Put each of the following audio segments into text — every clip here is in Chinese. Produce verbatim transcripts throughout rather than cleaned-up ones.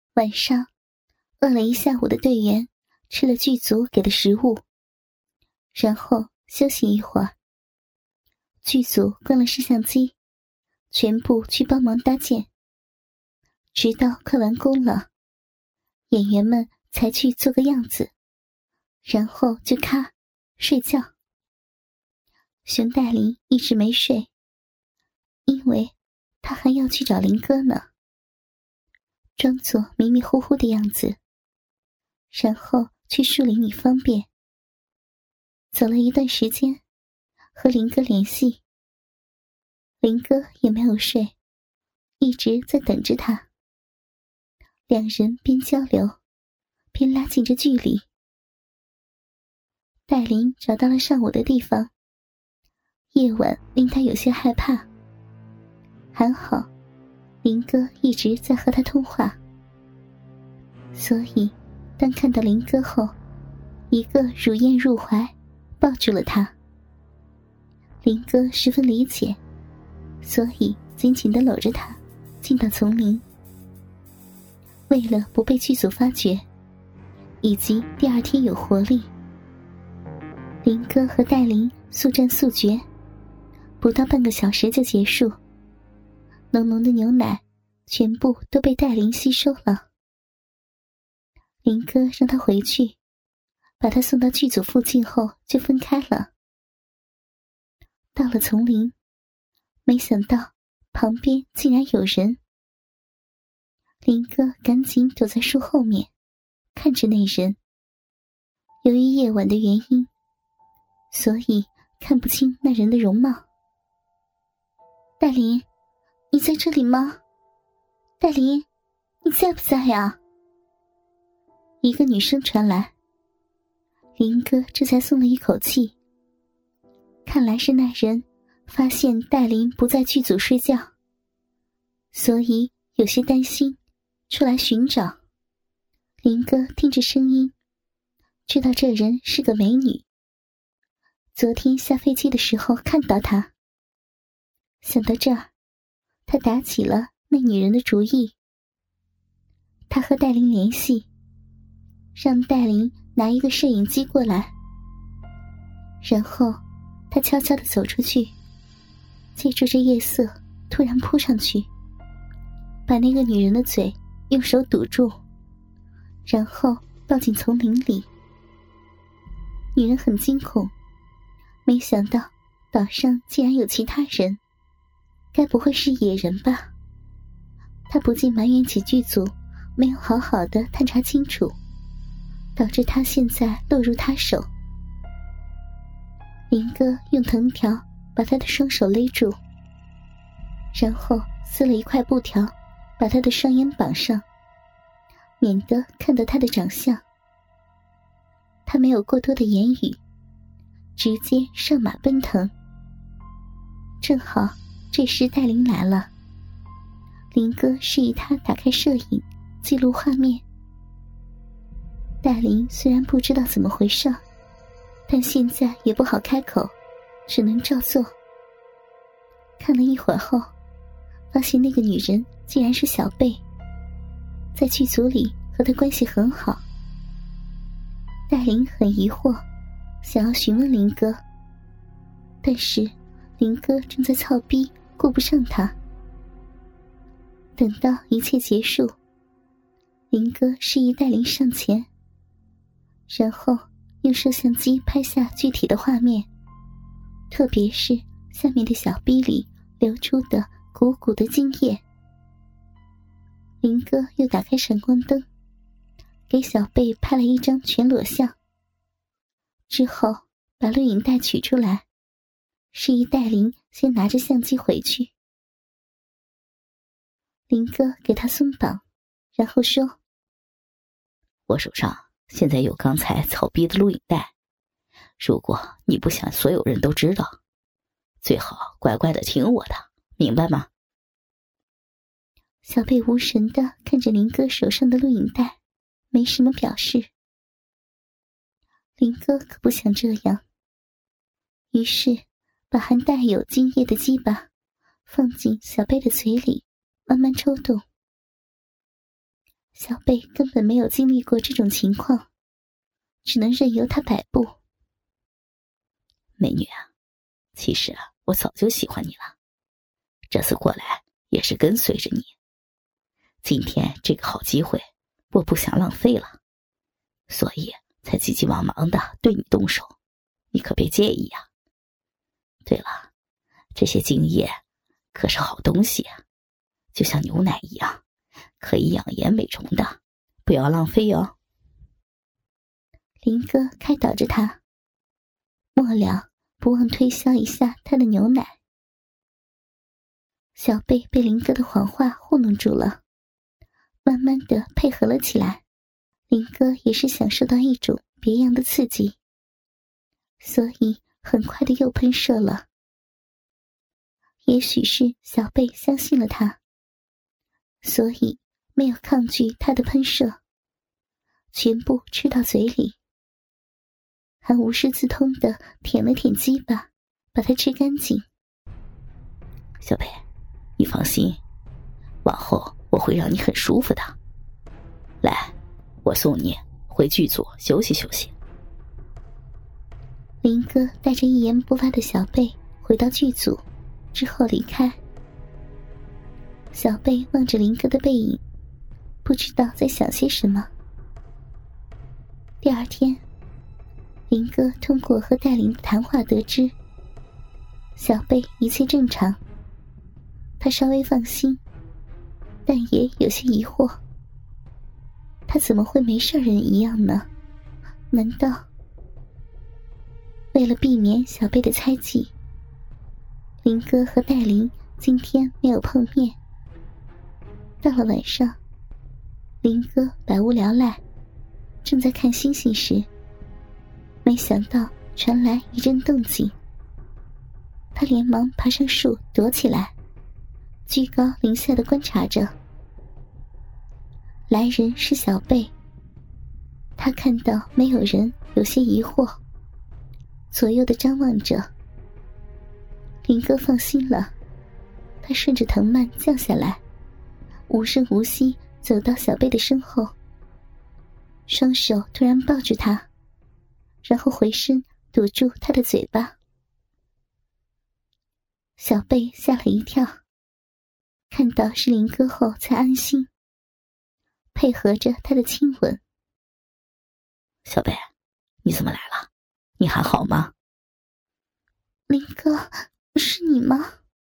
晚上，饿了一下午的队员吃了剧组给的食物，然后休息一会儿。剧组关了摄像机，全部去帮忙搭建，直到快完工了，演员们才去做个样子，然后就咔睡觉。熊黛林一直没睡，因为她还要去找林哥呢。装作迷迷糊糊的样子，然后去树林里方便。走了一段时间，和林哥联系，林哥也没有睡，一直在等着他。两人边交流边拉近着距离。黛林找到了上午的地方，夜晚令她有些害怕，还好林哥一直在和她通话，所以当看到林哥后，一个乳燕入怀，抱住了他。林哥十分理解，所以紧紧地搂着他进到丛林。为了不被剧组发觉，以及第二天有活力，林哥和黛林速战速决，不到半个小时就结束。浓浓的牛奶全部都被黛林吸收了。林哥让他回去，把他送到剧组附近后就分开了。到了丛林，没想到旁边竟然有人。林哥赶紧躲在树后面，看着那人。由于夜晚的原因，所以看不清那人的容貌。黛林，你在这里吗？黛林，你在不在呀？一个女声传来。林哥这才松了一口气，看来是那人发现黛林不在剧组睡觉，所以有些担心，出来寻找。林哥听着声音，知道这人是个美女。昨天下飞机的时候看到她。想到这儿，他打起了那女人的主意。他和黛林联系，让黛林拿一个摄影机过来，然后他悄悄地走出去，借助着夜色突然扑上去，把那个女人的嘴用手堵住，然后抱进丛林里。女人很惊恐，没想到岛上竟然有其他人，该不会是野人吧？她不禁埋怨起剧组没有好好的探查清楚，导致她现在落入他手。林哥用藤条把她的双手勒住，然后撕了一块布条把她的双眼绑上，免得看到她的长相。他没有过多的言语，直接上马奔腾。正好这时黛林来了，林哥示意他打开摄影记录画面。黛林虽然不知道怎么回事，但现在也不好开口，只能照做。看了一会儿后，发现那个女人竟然是小贝，在剧组里和她关系很好。黛林很疑惑，想要询问林哥，但是林哥正在操逼，顾不上他。等到一切结束，林哥示意黛林上前，然后用摄像机拍下具体的画面，特别是下面的小逼里流出的鼓鼓的精液。林哥又打开闪光灯，给小贝拍了一张全裸像，之后把录影带取出来，示意黛林先拿着相机回去。林哥给他松绑，然后说： 我手上现在有刚才草逼的录影带，如果你不想所有人都知道，最好乖乖的听我的，明白吗？ 小贝无神地看着林哥手上的录影带，没什么表示。林哥可不想这样，于是把含带有精液的鸡巴放进小贝的嘴里，慢慢抽动。 小贝根本没有经历过这种情况，只能任由他摆布。 美女啊，其实啊，我早就喜欢你了，这次过来也是跟随着你。今天这个好机会，我不想浪费了，所以才急急忙忙的对你动手，你可别介意啊。对了，这些精液可是好东西啊，就像牛奶一样，可以养颜美容的，不要浪费哦。 林哥开导着他，末了不忘推销一下他的牛奶。小贝被林哥的谎话糊弄住了，慢慢的配合了起来。林哥也是享受到一种别样的刺激，所以很快的又喷射了。也许是小贝相信了他，所以没有抗拒他的喷射，全部吃到嘴里，还无师自通的舔了舔鸡巴，把它吃干净。 小贝，你放心，往后我会让你很舒服的。来，我送你回剧组休息休息。 林哥带着一言不发的小贝回到剧组之后离开。小贝望着林哥的背影，不知道在想些什么。第二天，林哥通过和戴琳的谈话得知，小贝一切正常，他稍微放心，但也有些疑惑，他怎么会没事人一样呢？难道……为了避免小贝的猜忌，林哥和戴琳今天没有碰面。到了晚上，林哥百无聊赖，正在看星星时，没想到传来一阵动静。他连忙爬上树躲起来，居高临下的观察着。来人是小贝，他看到没有人，有些疑惑，左右的张望着。林哥放心了，他顺着藤蔓降下来，无声无息走到小贝的身后，双手突然抱住他，然后回身堵住他的嘴巴。小贝吓了一跳，看到是林哥后才安心，配合着他的亲吻。 小贝，你怎么来了？你还好吗？ 林哥，是你吗？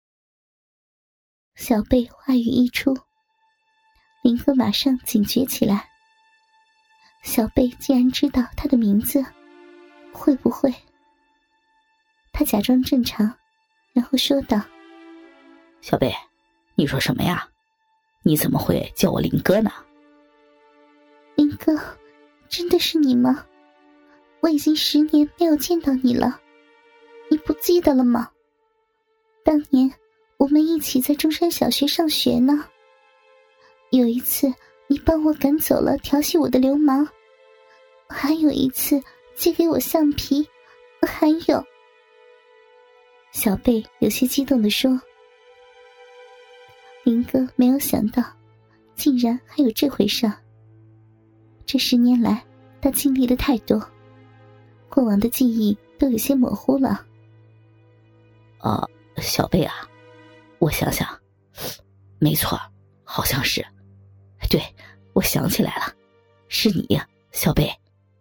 小贝话语一出，林哥马上警觉起来。小贝竟然知道他的名字，会不会……他假装正常，然后说道： 小贝，你说什么呀？你怎么会叫我林哥呢？ 林哥，真的是你吗？我已经十年没有见到你了，你不记得了吗？当年我们一起在中山小学上学呢，有一次你帮我赶走了调戏我的流氓，还有一次借给我橡皮，还有……小贝有些激动地说。林哥没有想到竟然还有这回事。这十年来他经历的太多，过往的记忆都有些模糊了。 呃，小贝啊，我想想，没错，好像是，对，我想起来了，是你呀，小贝。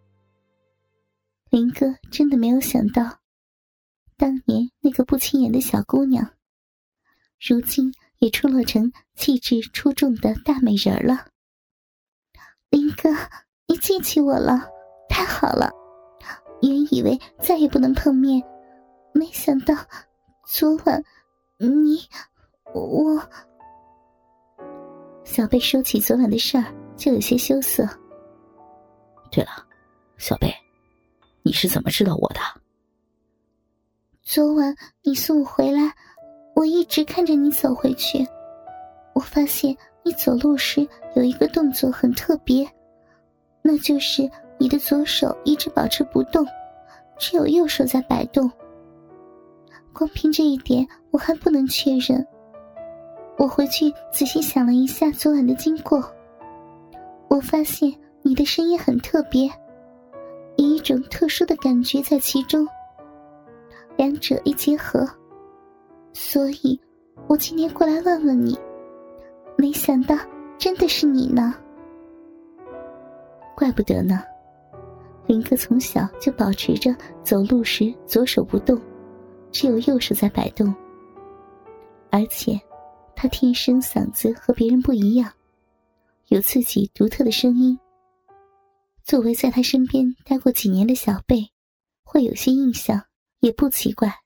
林哥真的没有想到，当年那个不起眼的小姑娘，如今也出落成气质出众的大美人了。林哥，你记起我了，太好了！原以为再也不能碰面，没想到昨晚你我……小贝说起昨晚的事儿，就有些羞涩。 对了，小贝，你是怎么知道我的？ 昨晚你送我回来，我一直看着你走回去，我发现你走路时有一个动作很特别，那就是你的左手一直保持不动，只有右手在摆动。光凭这一点我还不能确认。我回去仔细想了一下昨晚的经过， 我发现你的声音很特别，有一种特殊的感觉在其中，两者一结合，所以我今天过来问问你，没想到真的是你呢。 怪不得呢，林哥从小就保持着走路时左手不动，只有右手在摆动，而且他天生嗓子和别人不一样，有自己独特的声音。作为在他身边待过几年的小贝，会有些印象也不奇怪。